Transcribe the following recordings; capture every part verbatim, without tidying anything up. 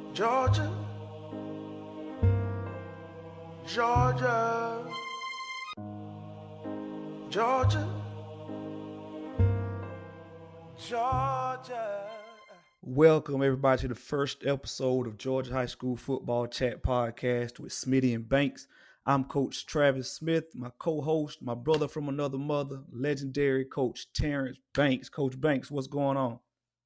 Georgia, Georgia, Georgia, Georgia. Welcome everybody to the first episode of Georgia High School Football Chat Podcast with Smitty and Banks. I'm Coach Travis Smith, my co-host, my brother from another mother, legendary Coach Terrence Banks. Coach Banks, what's going on?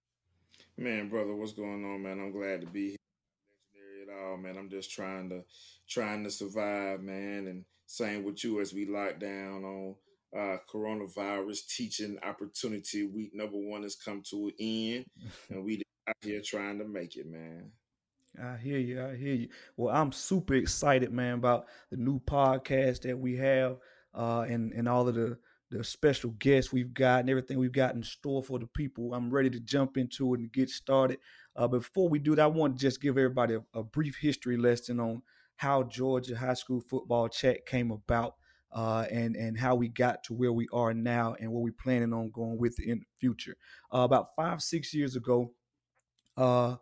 Man, brother, what's going on, man? I'm glad to be here. Legendary at all, man. I'm just trying to trying to survive, man. And same with you as we lock down on uh coronavirus teaching opportunity. Week number one has come to an end, and we out here trying to make it, man. I hear you. I hear you. Well, I'm super excited, man, about the new podcast that we have, uh, and and all of the the special guests we've got and everything we've got in store for the people. I'm ready to jump into it and get started. Uh, before we do that, I want to just give everybody a, a brief history lesson on how Georgia High School Football Chat came about, uh, and and how we got to where we are now and what we're planning on going with in the future. Uh, about five six years ago. Uh,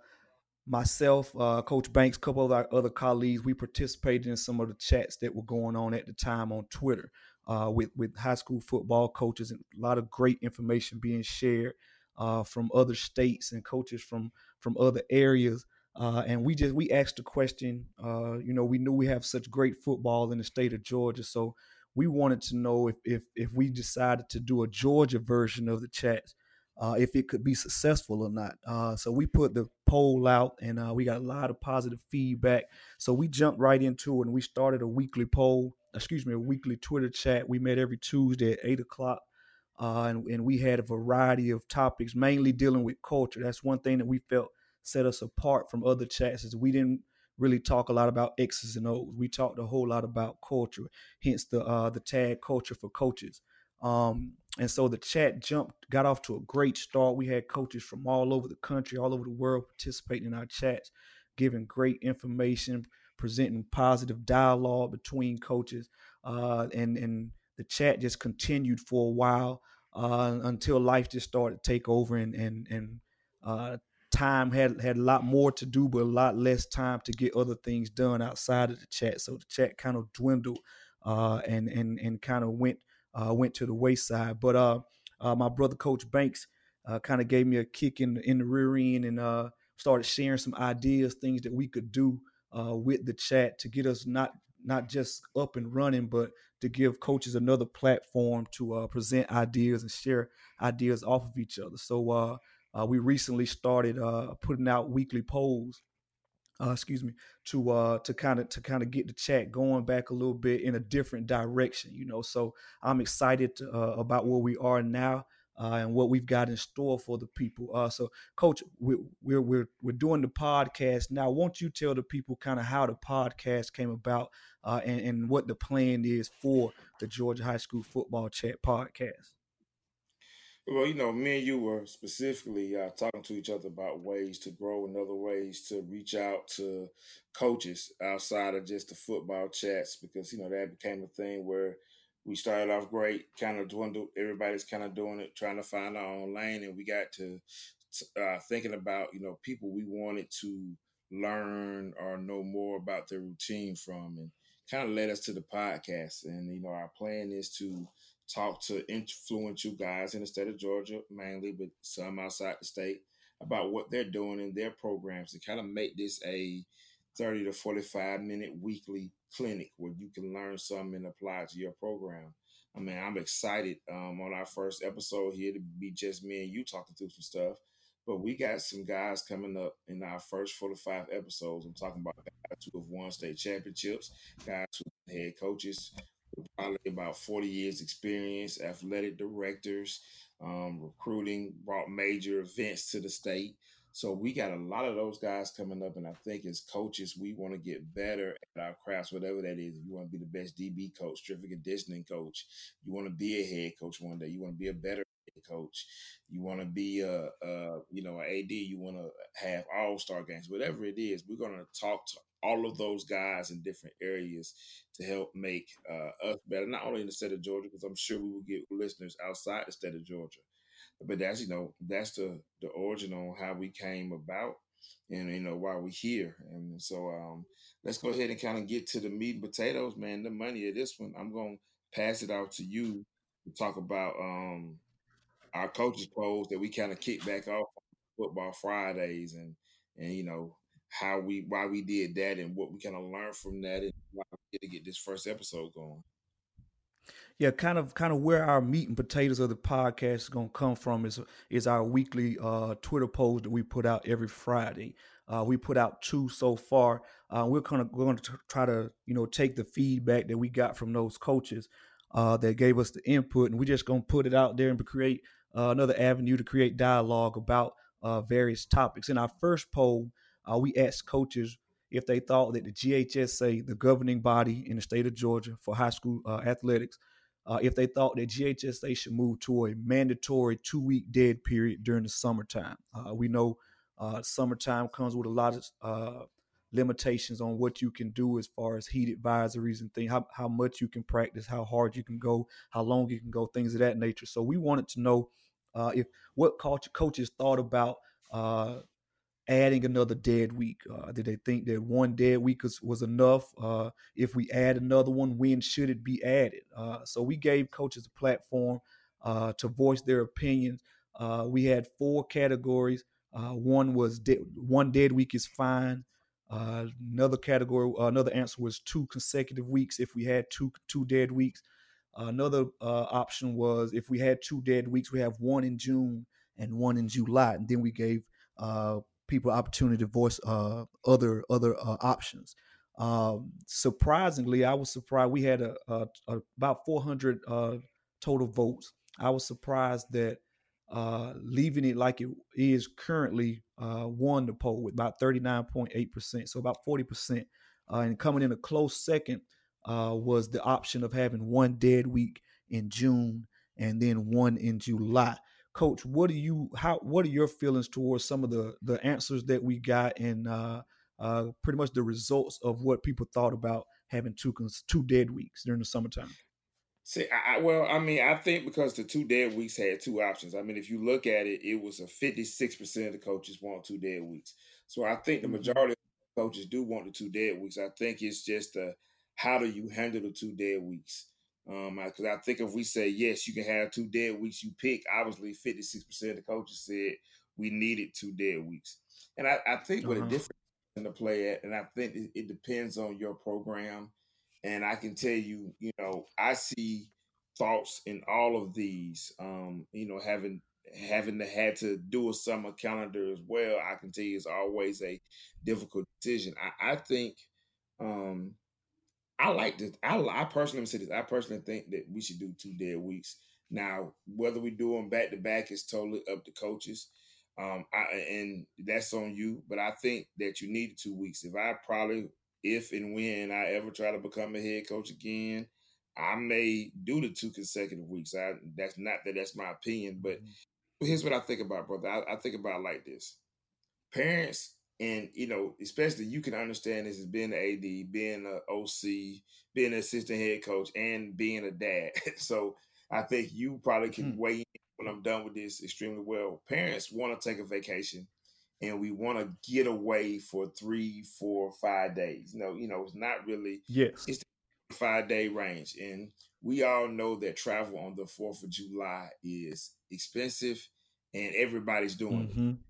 Myself, uh, Coach Banks, a couple of our other colleagues, we participated in some of the chats that were going on at the time on Twitter, uh, with with high school football coaches, and a lot of great information being shared uh, from other states and coaches from from other areas. Uh, and we just we asked the question. Uh, you know, we knew we have such great football in the state of Georgia, so we wanted to know if if if we decided to do a Georgia version of the chats, uh, if it could be successful or not. Uh, so we put the poll out, and uh, we got a lot of positive feedback. So we jumped right into it, and we started a weekly poll. Excuse me, a weekly Twitter chat. We met every Tuesday at eight o'clock. Uh, and, and we had a variety of topics, mainly dealing with culture. That's one thing that we felt set us apart from other chats, is we didn't really talk a lot about X's and O's. We talked a whole lot about culture, hence the uh, the tag culture for coaches. Um, and so the chat jumped, got off to a great start. We had coaches from all over the country, all over the world participating in our chats, giving great information, presenting positive dialogue between coaches. Uh, and, and the chat just continued for a while, uh, until life just started to take over, and, and, and uh, time had, had a lot more to do, but a lot less time to get other things done outside of the chat. So the chat kind of dwindled, uh, and, and, and kind of went uh, went to the wayside. But uh, uh, my brother, Coach Banks, uh, kind of gave me a kick in in the rear end, and uh, started sharing some ideas, things that we could do uh, with the chat to get us not not just up and running, but to give coaches another platform to uh, present ideas and share ideas off of each other. So uh, uh, we recently started uh, putting out weekly polls, uh, excuse me, to uh to kind of to kind of get the chat going back a little bit in a different direction, you know. So I'm excited to, uh, about where we are now, uh, and what we've got in store for the people. Uh, so, Coach, we, we're we're we're doing the podcast now. Won't you tell the people kind of how the podcast came about, uh, and, and what the plan is for the Georgia High School Football Chat podcast? Well, you know, me and you were specifically uh, talking to each other about ways to grow and other ways to reach out to coaches outside of just the football chats, because, you know, that became a thing where we started off great, kind of dwindled. Everybody's kind of doing it, trying to find our own lane. And we got to uh, thinking about, you know, people we wanted to learn or know more about their routine from, and kind of led us to the podcast. And, you know, our plan is to talk to influential guys in the state of Georgia, mainly, but some outside the state, about what they're doing in their programs, to kind of make this a thirty to forty-five minute weekly clinic where you can learn something and apply it to your program. I mean, I'm excited um, on our first episode here to be just me and you talking through some stuff. But we got some guys coming up in our first four to five episodes. I'm talking about guys who have won state championships, guys who are head coaches, probably about forty years experience, athletic directors, um, recruiting, brought major events to the state. So we got a lot of those guys coming up, and I think as coaches, we want to get better at our crafts, whatever that is. You want to be the best D B coach, strength and conditioning coach. You want to be a head coach one day. You want to be a better head coach. You want to be a, a you know, an A D. You want to have all star games, whatever it is. We're going to talk to all of those guys in different areas to help make uh, us better, not only in the state of Georgia, because I'm sure we will get listeners outside the state of Georgia. But that's, you know, that's the the origin on how we came about. and you know why we're here. And so um, let's go ahead and kind of get to the meat and potatoes, man. The money of this one. I'm gonna pass it out to you to talk about um, our coaches polls that we kind of kick back off on Football Fridays, and and you know how we why we did that and what we kind of learned from that, and why we get to get this first episode going. Yeah, kind of kind of where our meat and potatoes of the podcast is gonna come from is is our weekly uh, Twitter post that we put out every Friday. Uh, we put out two so far. Uh, we're gonna we're gonna try to you know take the feedback that we got from those coaches uh, that gave us the input, and we're just gonna put it out there and create uh, another avenue to create dialogue about uh, various topics. In our first poll, uh, we asked coaches if they thought that the G H S A, the governing body in the state of Georgia for high school uh, athletics, uh, if they thought that G H S A should move to a mandatory two week dead period during the summertime. Uh, we know uh, summertime comes with a lot of uh, limitations on what you can do as far as heat advisories and things, how, how much you can practice, how hard you can go, how long you can go, things of that nature. So we wanted to know uh, if what coach, coaches thought about uh, adding another dead week. Uh, did they think that one dead week was, was enough? Uh, if we add another one, when should it be added? Uh, so we gave coaches a platform uh, to voice their opinions. Uh, we had four categories. Uh, one was de- one dead week is fine. Uh, another category, uh, another answer was two consecutive weeks if we had two two dead weeks. Uh, another uh, option was if we had two dead weeks, we have one in June and one in July, and then we gave uh, people opportunity to voice uh, other other uh, options. Um, surprisingly, I was surprised we had a, a, a about four hundred uh, total votes. I was surprised that uh, leaving it like it is currently uh, won the poll with about thirty-nine point eight percent, so about forty percent. Uh, and coming in a close second uh, was the option of having one dead week in June and then one in July. Coach, what do you how what are your feelings towards some of the the answers that we got and uh, uh, pretty much the results of what people thought about having two two dead weeks during the summertime? See, I, I, well, I mean, I think because the two dead weeks had two options. I mean, if you look at it, it was a fifty-six percent of the coaches want two dead weeks. So I think the Mm-hmm. majority of coaches do want the two dead weeks. I think it's just uh, how do you handle the two dead weeks? Um, because I think if we say yes, you can have two dead weeks, you pick. Obviously, fifty-six percent of the coaches said we needed two dead weeks, and I, I think Uh what a huh. difference in the play at, and I think it, it depends on your program. And I can tell you, you know, I see thoughts in all of these. Um, you know, having having to had to do a summer calendar as well, I can tell you is always a difficult decision. I, I think um I like this. I, I personally say this. I personally think that we should do two dead weeks. Now, whether we do them back to back is totally up to coaches, um, I, and that's on you. But I think that you need two weeks. If I probably, if and when I ever try to become a head coach again, I may do the two consecutive weeks. I that's not that that's my opinion, but Mm-hmm. here's what I think about, brother. I, I think about it like this: parents, and you know, especially you can understand this as being an A D, being an O C, being an assistant head coach, and being a dad. So I think you probably can weigh in when I'm done with this extremely well. Parents want to take a vacation, and we want to get away for three, four, five days. No, you know, it's not really. Yes. It's the five day range, and we all know that travel on the Fourth of July is expensive, and everybody's doing it. Mm-hmm.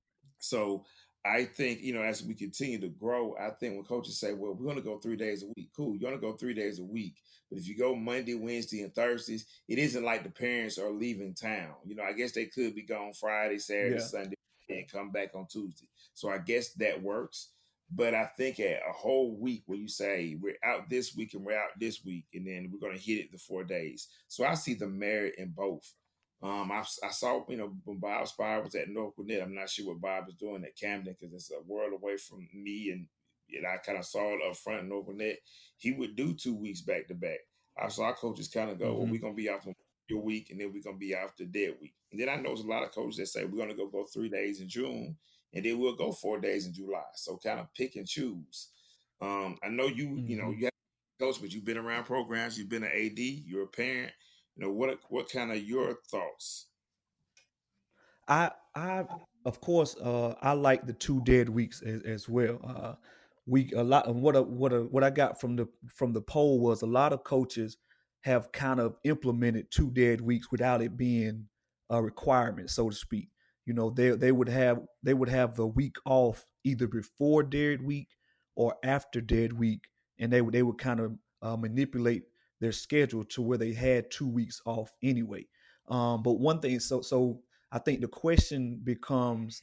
So I think, you know, as we continue to grow, I think when coaches say, well, we're going to go three days a week, cool, you're going to go three days a week. But if you go Monday, Wednesday, and Thursdays, it isn't like the parents are leaving town. You know, I guess they could be gone Friday, Saturday, Yeah. Sunday, and come back on Tuesday. So I guess that works. But I think at a whole week where you say we're out this week and we're out this week, and then we're going to hit it the four days. So I see the merit in both. Um, I, I saw, you know, when Bob Spire was at North Gwinnett, I'm not sure what Bob is doing at Camden because it's a world away from me. And, and I kind of saw it up front in North Gwinnett. He would do two weeks back to back. I saw coaches kind of go, well, Mm-hmm. we're going to be off your week and then we're going to be off the dead week. And then I know there's a lot of coaches that say we're going to go go three days in June and then we'll go four days in July. So kind of pick and choose. Um, I know you, you know, Mm-hmm. you have coach, but you've been around programs, you've been an A D, you're a parent. You know, what what kind of your thoughts? I I of course, uh, I like the two dead weeks as, as well. Uh, we a lot of what a, what a, what I got from the from the poll was a lot of coaches have kind of implemented two dead weeks without it being a requirement, so to speak. You know, they they would have they would have the week off either before dead week or after dead week, and they would they would kind of uh, manipulate their schedule to where they had two weeks off anyway. Um, but one thing, so so I think the question becomes,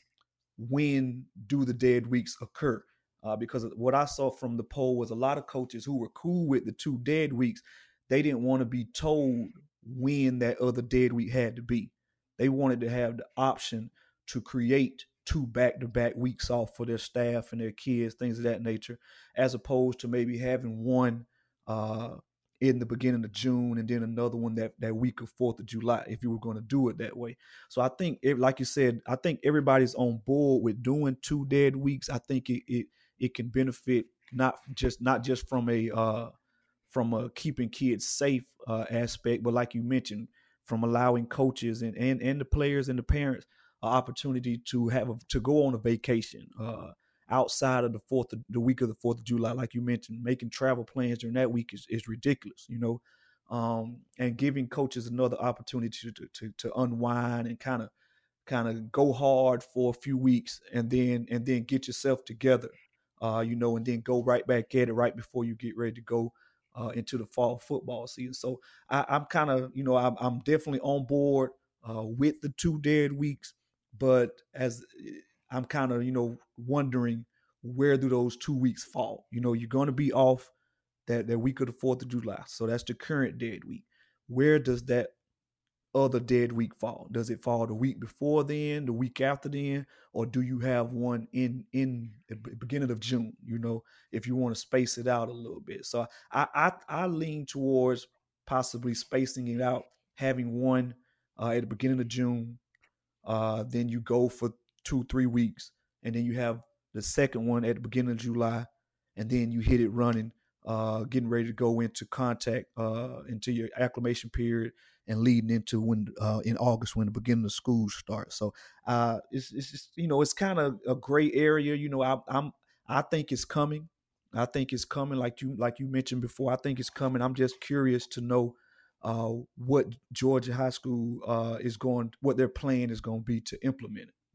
when do the dead weeks occur? Uh, because what I saw from the poll was a lot of coaches who were cool with the two dead weeks. They didn't want to be told when that other dead week had to be. They wanted to have the option to create two back-to-back weeks off for their staff and their kids, things of that nature, as opposed to maybe having one uh, in the beginning of June and then another one that, that week of fourth of July, if you were going to do it that way. So I think, it, like you said, I think everybody's on board with doing two dead weeks. I think it it, it can benefit not just not just from a uh, from a keeping kids safe uh, aspect, but like you mentioned, from allowing coaches and, and, and the players and the parents an opportunity to have a, to go on a vacation uh, outside of the fourth of, the week of the Fourth of July, like you mentioned. Making travel plans during that week is, is ridiculous, you know, um, and giving coaches another opportunity to to, to unwind and kind of kind of go hard for a few weeks and then and then get yourself together, uh, you know, and then go right back at it right before you get ready to go uh, into the fall football season. So I, I'm kind of, you know, I'm, I'm definitely on board uh, with the two dead weeks, but as I'm kind of, you know, wondering, where do those two weeks fall? You know, you're going to be off that, that week of the fourth of July. So that's the current dead week. Where does that other dead week fall? Does it fall the week before then, the week after then, or do you have one in in the beginning of June? You know, if you want to space it out a little bit. So I I, I lean towards possibly spacing it out, having one uh, at the beginning of June, uh, then you go for two, three weeks, and then you have the second one at the beginning of July, and then you hit it running, uh, getting ready to go into contact, uh, into your acclimation period, and leading into when uh, in August when the beginning of school starts. So uh, it's it's just, you know, it's kind of a gray area. You know, I, I'm I think it's coming. I think it's coming, like you like you mentioned before. I think it's coming. I'm just curious to know uh, what Georgia high school uh, is going, what their plan is going to be to implement it.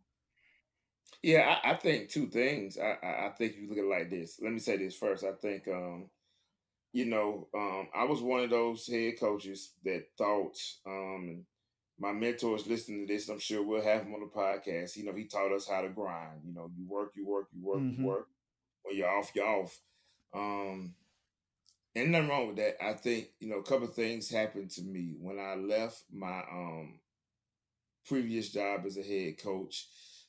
Yeah, I, I think two things. I, I I think you look at it like this. Let me say this first. I think um, you know, um, I was one of those head coaches that thought, um, and my mentors listening to this, I'm sure we'll have him on the podcast. You know, he taught us how to grind. You know, you work, you work, you work, you Mm-hmm. work. When you're off, you're off. Um, and nothing wrong with that. I think, you know, a couple of things happened to me when I left my um previous job as a head coach.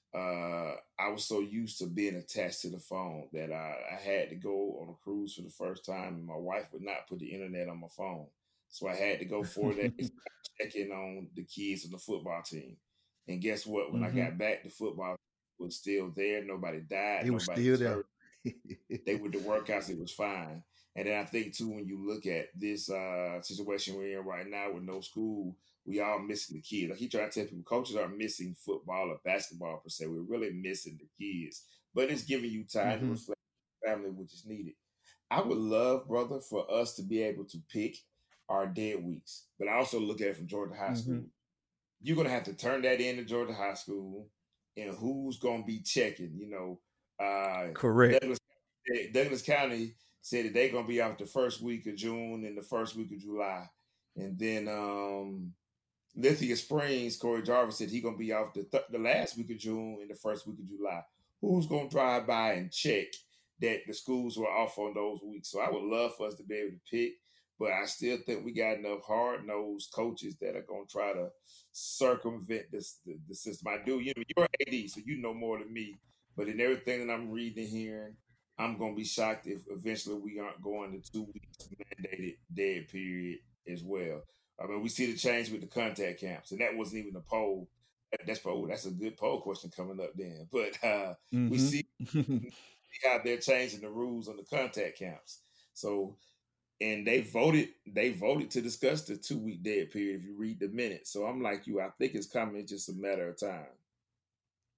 Uh, I was so used to being attached to the phone that I, I had to go on a cruise for the first time, and my wife would not put the internet on my phone, so I had to go four days checking on the kids on the football team. And guess what? When I Mm-hmm. got back, the football was still there. Nobody died. It was Nobody still was there. hurt. They would the workouts, it was fine. And then I think too, when you look at this uh, situation we're in right now with no school, we all missing the kids. I keep trying to tell people, coaches aren't missing football or basketball per se. We're really missing the kids, but it's giving you time to Mm-hmm. reflect on family, which is needed. I would love, brother, for us to be able to pick our dead weeks, but I also look at it from Georgia High Mm-hmm. School. You're gonna have to turn that in to Georgia High School, and who's gonna be checking? You know, uh, Correct. Douglas Douglas County said that they're gonna be out the first week of June and the first week of July, and then um, Lithia Springs, Corey Jarvis said he gonna be off the th- the last week of June and the first week of July. Who's gonna drive by and check that the schools were off on those weeks? So I would love for us to be able to pick, but I still think we got enough hard nosed coaches that are gonna try to circumvent this the, the system. I do. You know, you're A D, so you know more than me. But in everything that I'm reading and hearing, I'm gonna be shocked if eventually we aren't going to two weeks mandated dead period as well. I mean, we see the change with the contact camps, and that wasn't even a poll. That- That's poll. That's a good poll question coming up then. But uh, we see Mm-hmm. how they're changing the rules on the contact camps. So, and they voted. They voted to discuss the two week dead period. If you read the minutes, so I'm like you. I think it's coming. It's just a matter of time.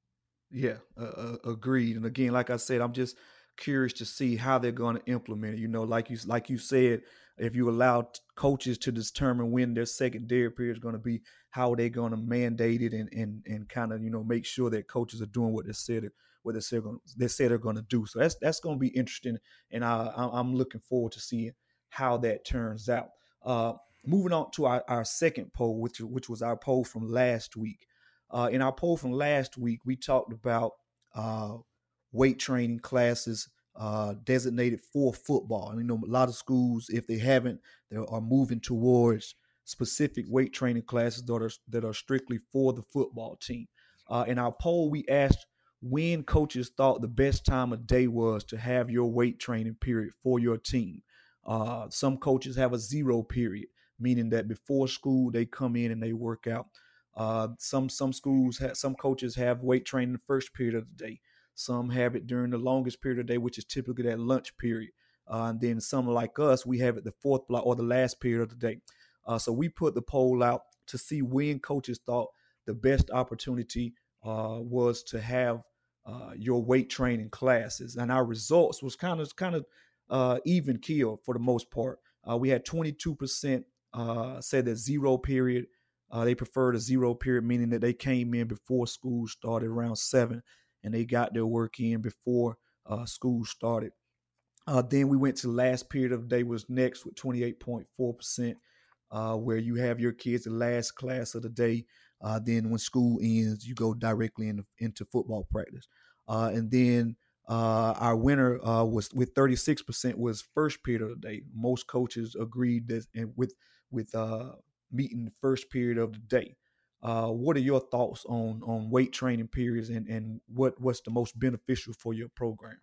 Yeah, uh, uh, agreed. And again, like I said, I'm just curious to see how they're going to implement it. You know, like you like you said, if you allow t- coaches to determine when their secondary period is going to be, how are they going to mandate it and and and kind of you know make sure that coaches are doing what they said what they said going they said they're going to do. So that's that's going to be interesting, and I, I I'm looking forward to seeing how that turns out. Uh, moving on to our, our second poll, which which was our poll from last week. Uh, in our poll from last week, we talked about uh, weight training classes uh, designated for football. And, you know, a lot of schools, if they haven't, they are moving towards specific weight training classes that are that are strictly for the football team. Uh, in our poll, we asked when coaches thought the best time of day was to have your weight training period for your team. Uh, some coaches have a zero period, meaning that before school they come in and they work out. Uh, some some schools have some coaches have weight training the first period of the day. Some have it during the longest period of the day, which is typically that lunch period. Uh, and then some like us, we have it the fourth block or the last period of the day. Uh, so we put the poll out to see when coaches thought the best opportunity uh, was to have uh, your weight training classes, and our results was kind of kind of uh, even keel for the most part. Uh, we had twenty-two percent uh, said that zero period. Uh, they preferred a zero period, meaning that they came in before school started around seven, and they got their work in before uh, school started. Uh, then we went to the last period of the day was next with twenty-eight point four percent, uh, where you have your kids the last class of the day. Uh, then when school ends, you go directly into, into football practice. Uh, and then uh, our winner uh, was with thirty-six percent was first period of the day. Most coaches agreed that and with with uh, meeting the first period of the day. Uh, what are your thoughts on on weight training periods and, and what, what's the most beneficial for your program?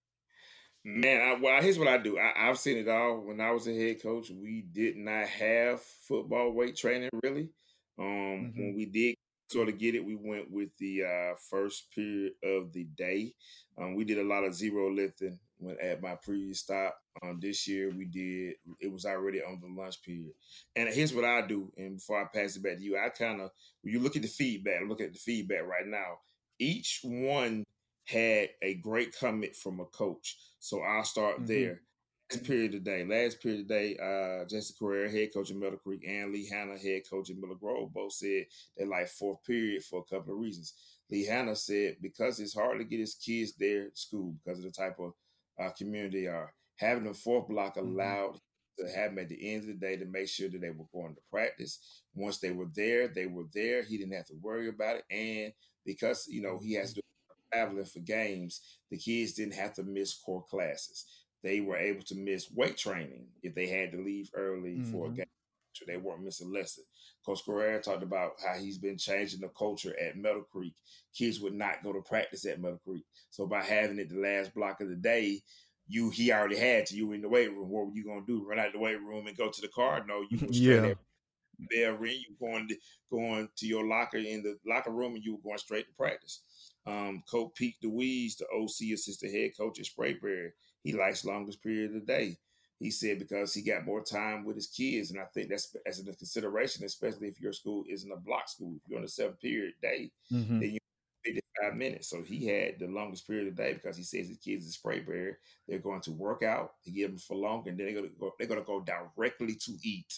Man, I, well, here's what I do. I, I've seen it all. When I was a head coach, we did not have football weight training really. Um, Mm-hmm. when we did sort of get it, we went with the uh, first period of the day. Um, we did a lot of zero lifting when at my previous stop. Um, this year we did. It was already on the lunch period. And here's what I do. And before I pass it back to you, I kind of when you look at the feedback, look at the feedback right now. Each one had a great comment from a coach. So I'll start Mm-hmm. there. Last period of the day, last period of the day, uh, Jesse Carrera, head coach at Middle Creek, and Lee Hanna, head coach at Miller Grove, both said they like fourth period for a couple of reasons. Lee Hanna said because it's hard to get his kids there at school because of the type of uh, community they are. Having a fourth block Mm-hmm. allowed to have them at the end of the day to make sure that they were going to practice. Once they were there, they were there. He didn't have to worry about it. And because, you know, he has to do traveling for games, the kids didn't have to miss core classes. They were able to miss weight training if they had to leave early for a Mm-hmm. game. So they weren't missing lessons. Coach Carrera talked about how he's been changing the culture at Meadow Creek. Kids would not go to practice at Meadow Creek. So by having it the last block of the day, you he already had to. You were in the weight room. What were you gonna do? Run out the weight room and go to the car? No, you were straight Yeah. at bell ring, you going to going to your locker in the locker room, and you were going straight to practice. Um, Coach Pete DeWeese, the O C assistant head coach at Sprayberry, he likes longest period of the day. He said because he got more time with his kids, and I think that's as a consideration, especially if your school isn't a block school. If you're on a seven period day, Mm-hmm. then you fifty-five minutes. So he had the longest period of the day because he says his kids at Sprayberry, they're going to work out to give them for long, and then they're going to go, they're going to go directly to eat.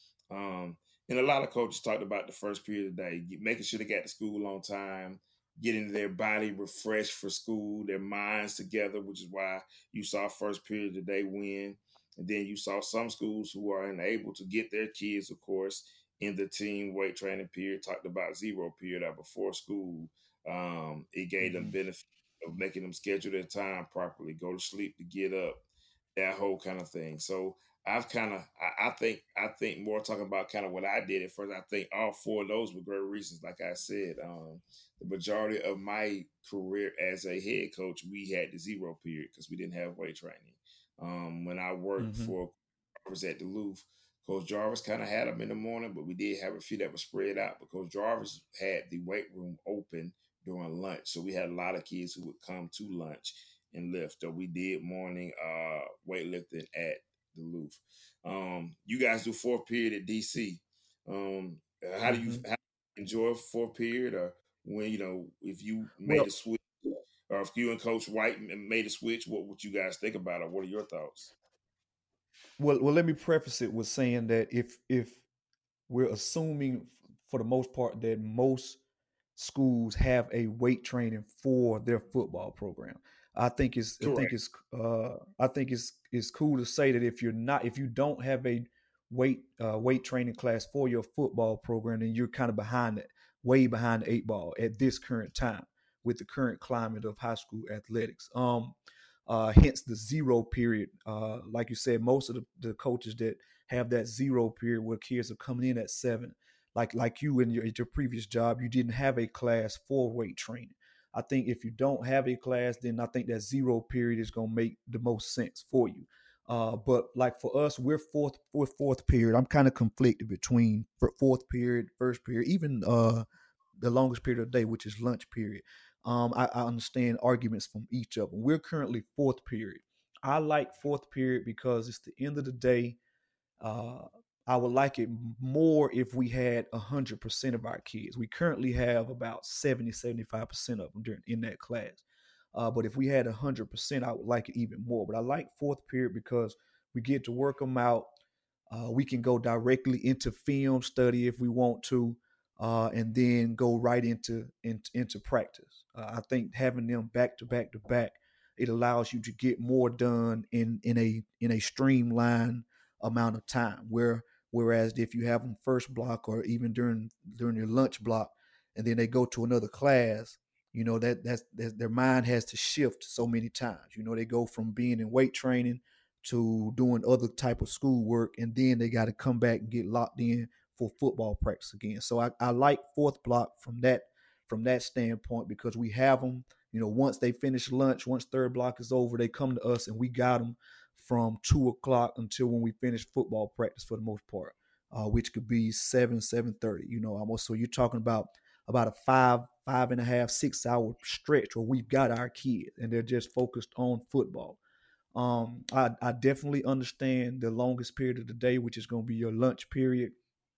Um, and a lot of coaches talked about the first period of the day, making sure they got to school on time, getting their body refreshed for school, their minds together, which is why you saw first period of the day win. And then you saw some schools who are unable to get their kids, of course, in the team weight training period, talked about zero period or before school. Um, it gave them Mm-hmm. benefit of making them schedule their time properly, go to sleep to get up, that whole kind of thing. So I've kind of, I, I think, I think more talking about kind of what I did at first. I think all four of those were great reasons. Like I said, um, the majority of my career as a head coach, we had the zero period because we didn't have weight training. Um, when I worked Mm-hmm. for, I was at Duluth. Coach Jarvis kind of had them in the morning, but we did have a few that were spread out because Jarvis had the weight room open during lunch. So we had a lot of kids who would come to lunch and lift. So we did morning uh, weightlifting at Duluth. Um, you guys do fourth period at D C. Um, how do you Mm-hmm. how do you enjoy fourth period, or when you know if you made Well, a switch? or if you and Coach White made a switch, what would you guys think about it? What are your thoughts? Well, well, let me preface it with saying that if if we're assuming for the most part that most schools have a weight training for their football program. I think it's I think Correct. it's uh, I think it's it's cool to say that if you're not if you don't have a weight uh, weight training class for your football program, then you're kind of behind it, way behind the eight ball at this current time with the current climate of high school athletics. Um, uh, hence the zero period. Uh, like you said, most of the, the coaches that have that zero period where kids are coming in at seven, like like you in your, your previous job, you didn't have a class for weight training. I think if you don't have a class, then I think that zero period is going to make the most sense for you. Uh, but like for us, we're fourth, we're fourth period. I'm kind of conflicted between fourth period, first period, even uh, the longest period of the day, which is lunch period. Um, I, I understand arguments from each of them. We're currently fourth period. I like fourth period because it's the end of the day. Uh, I would like it more if we had one hundred percent of our kids. We currently have about seventy, seventy-five percent of them during, in that class. Uh, but if we had one hundred percent, I would like it even more. But I like fourth period because we get to work them out. Uh, we can go directly into film study if we want to, uh, and then go right into into, into practice. Uh, I think having them back to back to back, it allows you to get more done in in a in a streamlined amount of time. Where whereas if you have them first block or even during during your lunch block, and then they go to another class, you know that that's, that's their mind has to shift so many times. You know they go from being in weight training to doing other type of schoolwork, and then they got to come back and get locked in for football practice again. So I, I like fourth block from that from that standpoint because we have them. You know, once they finish lunch, once third block is over, they come to us and we got them from two o'clock until when we finish football practice for the most part, uh, which could be seven, seven thirty. You know, almost. So you're talking about about a five, five and a half, six hour stretch where we've got our kids and they're just focused on football. Um, I, I definitely understand the longest period of the day, which is going to be your lunch period.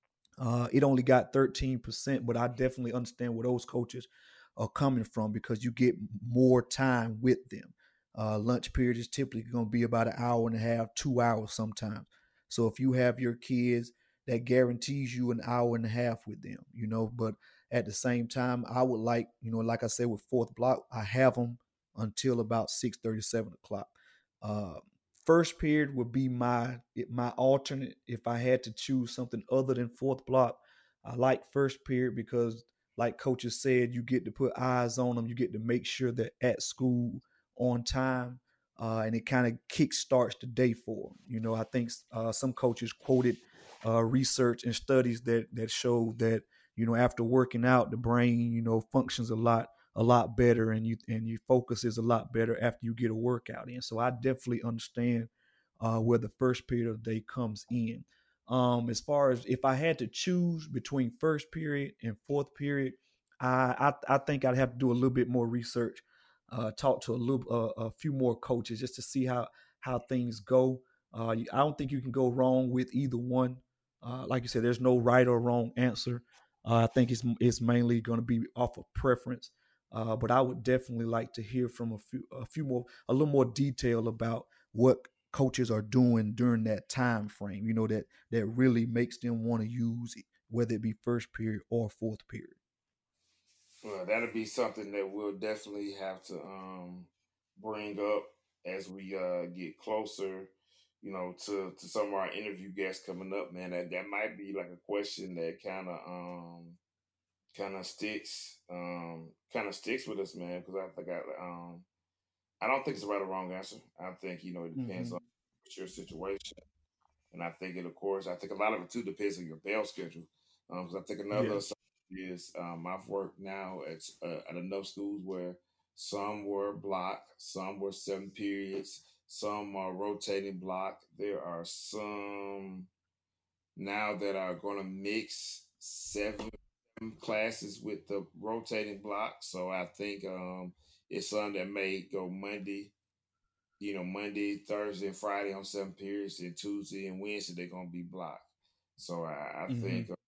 Uh, it only got thirteen percent, but I definitely understand where those coaches are coming from because you get more time with them. Uh, lunch period is typically going to be about an hour and a half, two hours sometimes. So if you have your kids, that guarantees you an hour and a half with them, you know. But at the same time, I would like, you know, like I said, with fourth block, I have them until about six thirty, seven o'clock. Uh, First period would be my my alternate if I had to choose something other than fourth block. I like first period because, like coaches said, you get to put eyes on them. You get to make sure they're at school on time, uh, and it kind of kick starts the day for them. You know, I think uh, some coaches quoted uh, research and studies that that show that you know after working out, the brain you know functions a lot a lot better and you and your focus is a lot better after you get a workout in. So I definitely understand uh, where the first period of the day comes in. Um, as far as if I had to choose between first period and fourth period, I I, I think I'd have to do a little bit more research, uh, talk to a little uh, a few more coaches just to see how how things go. Uh, I don't think you can go wrong with either one. Uh, like you said, there's no right or wrong answer. Uh, I think it's it's mainly going to be off of preference. Uh, but I would definitely like to hear from a few, a few more, a little more detail about what coaches are doing during that time frame. You know that that really makes them want to use it, whether it be first period or fourth period. Well, that'll be something that we'll definitely have to um, bring up as we uh, get closer, you know, to, to some of our interview guests coming up, man. That that might be like a question that kind of um, kind of sticks um, kind of sticks with us, man. Because I think I um, I don't think it's a right or wrong answer. I think you know it depends Mm-hmm. on your situation, and I think it, of course, I think a lot of it too depends on your bail schedule. Because I think another Yeah. side is um, I've worked now at uh, at enough schools where some were block, some were seven periods, some are rotating block. There are some now that are going to mix seven classes with the rotating block. So I think um, it's some that may go Monday, you know, Monday, Thursday, and Friday on seven periods, and Tuesday and Wednesday they're gonna be blocked. So I, I Mm-hmm. think uh,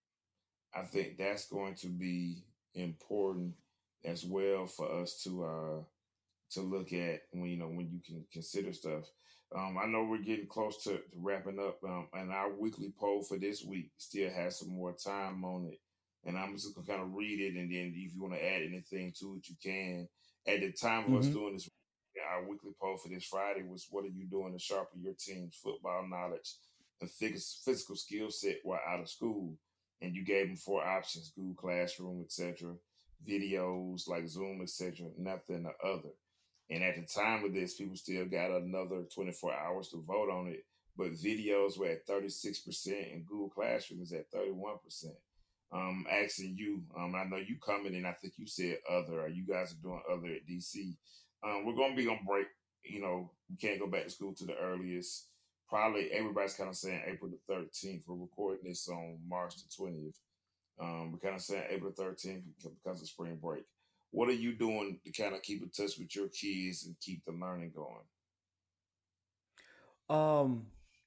I think that's going to be important as well for us to uh, to look at when you know when you can consider stuff. Um, I know we're getting close to, to wrapping up, um, and our weekly poll for this week still has some more time on it. And I'm just gonna kind of read it, and then if you want to add anything to it, you can. At the time of us Mm-hmm. doing this, our weekly poll for this Friday was, "What are you doing to sharpen your team's football knowledge and phys- physical skill set while out of school?" And you gave them four options: Google Classroom, et cetera, videos like Zoom, et cetera, nothing or other. And at the time of this, people still got another twenty-four hours to vote on it. But videos were at thirty-six percent and Google Classroom is at thirty-one percent. Um, asking you, um, I know you coming and I think you said other, or you guys are doing other at D C. Um, we're going to be on break. You know, we can't go back to school to the earliest. Probably everybody's kind of saying April the thirteenth. We're recording this on March the twentieth. Um, we're kind of saying April thirteenth because of spring break. What are you doing to kind of keep in touch with your kids and keep the learning going? Um,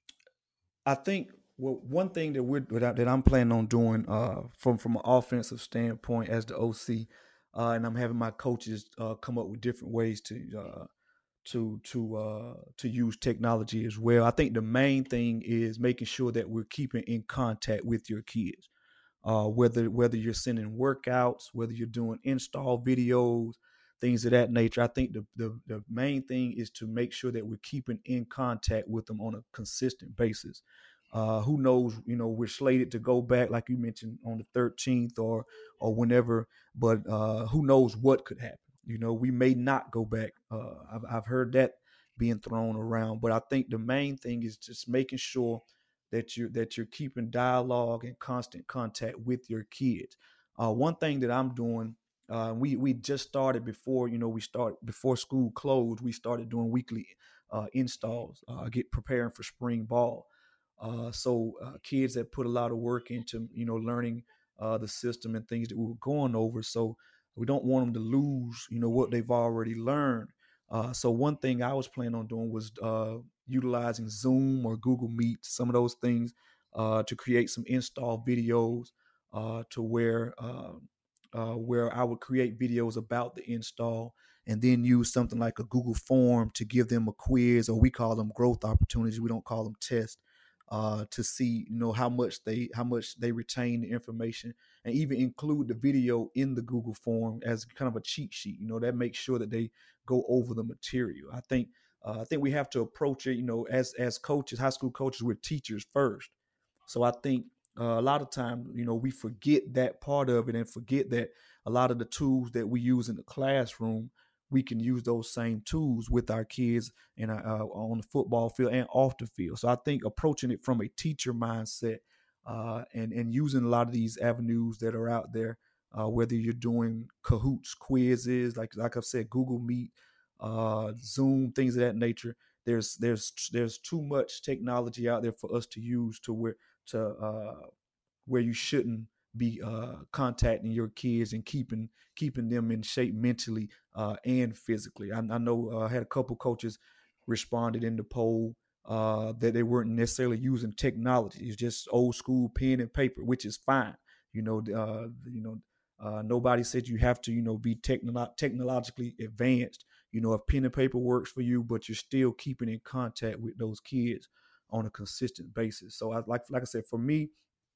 I think well, one thing that we're that, I, that I'm planning on doing, uh, from from an offensive standpoint as the O C, uh, and I'm having my coaches uh, come up with different ways to uh, to to uh, to use technology as well. I think the main thing is making sure that we're keeping in contact with your kids, uh, whether whether you're sending workouts, whether you're doing install videos, things of that nature. I think the, the the main thing is to make sure that we're keeping in contact with them on a consistent basis. Uh, who knows? You know, we're slated to go back, like you mentioned, on the thirteenth or or whenever, but uh, who knows what could happen? You know, we may not go back. Uh, I've, I've heard that being thrown around, but I think the main thing is just making sure that you're that you're keeping dialogue and constant contact with your kids. Uh, one thing that I'm doing, uh, we we just started before you know we start before school closed. We started doing weekly uh, installs, uh, get preparing for spring ball. Uh, so uh, kids that put a lot of work into you know learning uh, the system and things that we were going over. So we don't want them to lose you know what they've already learned. Uh, so one thing I was planning on doing was uh, utilizing Zoom or Google Meet, some of those things, uh, to create some install videos, uh, to where uh, uh, where I would create videos about the install and then use something like a Google form to give them a quiz, or we call them growth opportunities. We don't call them tests. Uh, to see you know how much they how much they retain the information, and even include the video in the Google form as kind of a cheat sheet. You know that makes sure that they go over the material. I think uh, I think we have to approach it, you know, as as coaches, high school coaches, with teachers first. So I think uh, a lot of times, you know, we forget that part of it and forget that a lot of the tools that we use in the classroom, we can use those same tools with our kids and uh, uh, on the football field and off the field. So I think approaching it from a teacher mindset, uh, and and using a lot of these avenues that are out there, uh, whether you're doing Kahoots quizzes, like like I've said, Google Meet, uh, Zoom, things of that nature. There's there's there's too much technology out there for us to use to where to uh, where you shouldn't be uh, contacting your kids and keeping keeping them in shape mentally uh, and physically. I, I know uh, I had a couple coaches responded in the poll uh, that they weren't necessarily using technology. It's just old school pen and paper, which is fine. You know, uh, you know, uh, nobody said you have to, you know, be technolo- technologically advanced. You know, if pen and paper works for you, but you're still keeping in contact with those kids on a consistent basis. So, I like, like I said, for me,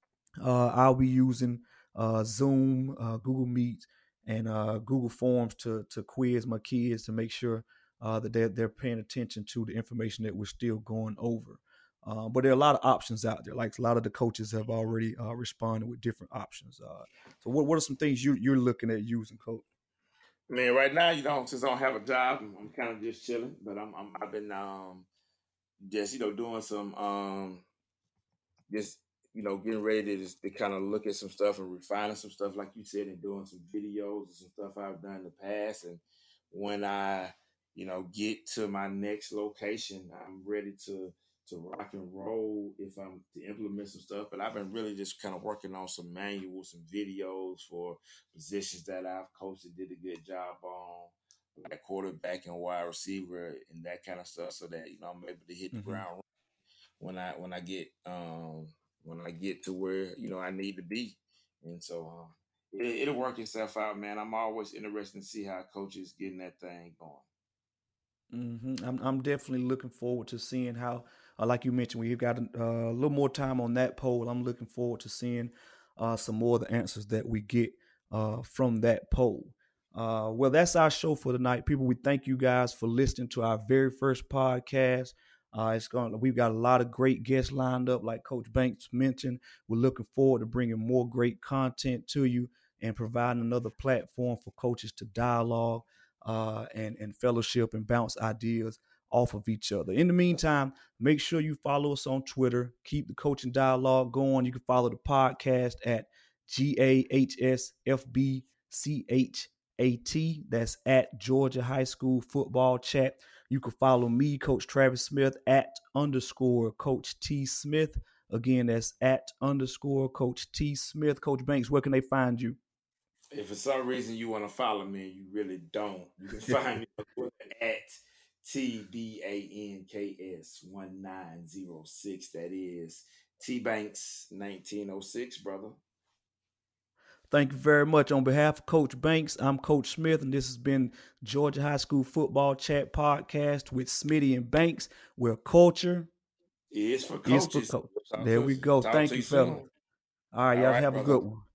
uh, I'll be using uh, Zoom, uh, Google Meet, and uh, Google Forms to to quiz my kids to make sure uh, that they're, they're paying attention to the information that we're still going over. Uh, but there are a lot of options out there. Like a lot of the coaches have already uh, responded with different options. Uh, so, what what are some things you you're looking at using, Coach? Man, right now, you know, since I don't have a job, I'm, I'm kind of just chilling. But I'm, I'm I've been um just you know doing some um just you know getting ready to just to kind of look at some stuff and refining some stuff, like you said, and doing some videos and some stuff I've done in the past. And when I you know get to my next location, I'm ready to to rock and roll if I'm to implement some stuff. But I've been really just kind of working on some manuals, some videos for positions that I've coached and did a good job on, like quarterback and wide receiver and that kind of stuff, so that you know I'm able to hit the Mm-hmm. ground when I when I get um when I get to where you know I need to be, and so um, it, it'll work itself out, man. I'm always interested to see how coaches getting that thing going. hmm I'm I'm definitely looking forward to seeing how, uh, like you mentioned, we've got a, uh, a little more time on that poll. I'm looking forward to seeing uh, some more of the answers that we get uh, from that poll. Uh, well, that's our show for tonight, people. We thank you guys for listening to our very first podcast. Uh, it's going. We've got a lot of great guests lined up, like Coach Banks mentioned. We're looking forward to bringing more great content to you and providing another platform for coaches to dialogue uh, and, and fellowship and bounce ideas off of each other. In the meantime, make sure you follow us on Twitter. Keep the coaching dialogue going. You can follow the podcast at G A H S F B C H A T. That's at Georgia High School Football Chat. You can follow me, Coach Travis Smith, at underscore Coach T Smith. Again, that's at underscore Coach T Smith. Coach Banks, where can they find you? If for some reason you want to follow me and you really don't, you can find me on Twitter at T B A N K S one nine zero six. That is T Banks nineteen oh six, brother. Thank you very much. On behalf of Coach Banks, I'm Coach Smith, and this has been Georgia High School Football Chat Podcast with Smitty and Banks, where culture It's for is for coaches. coach. Talk There to, we go. talk Thank to you, you fella. soon. All right, All y'all right, have a brother. good one.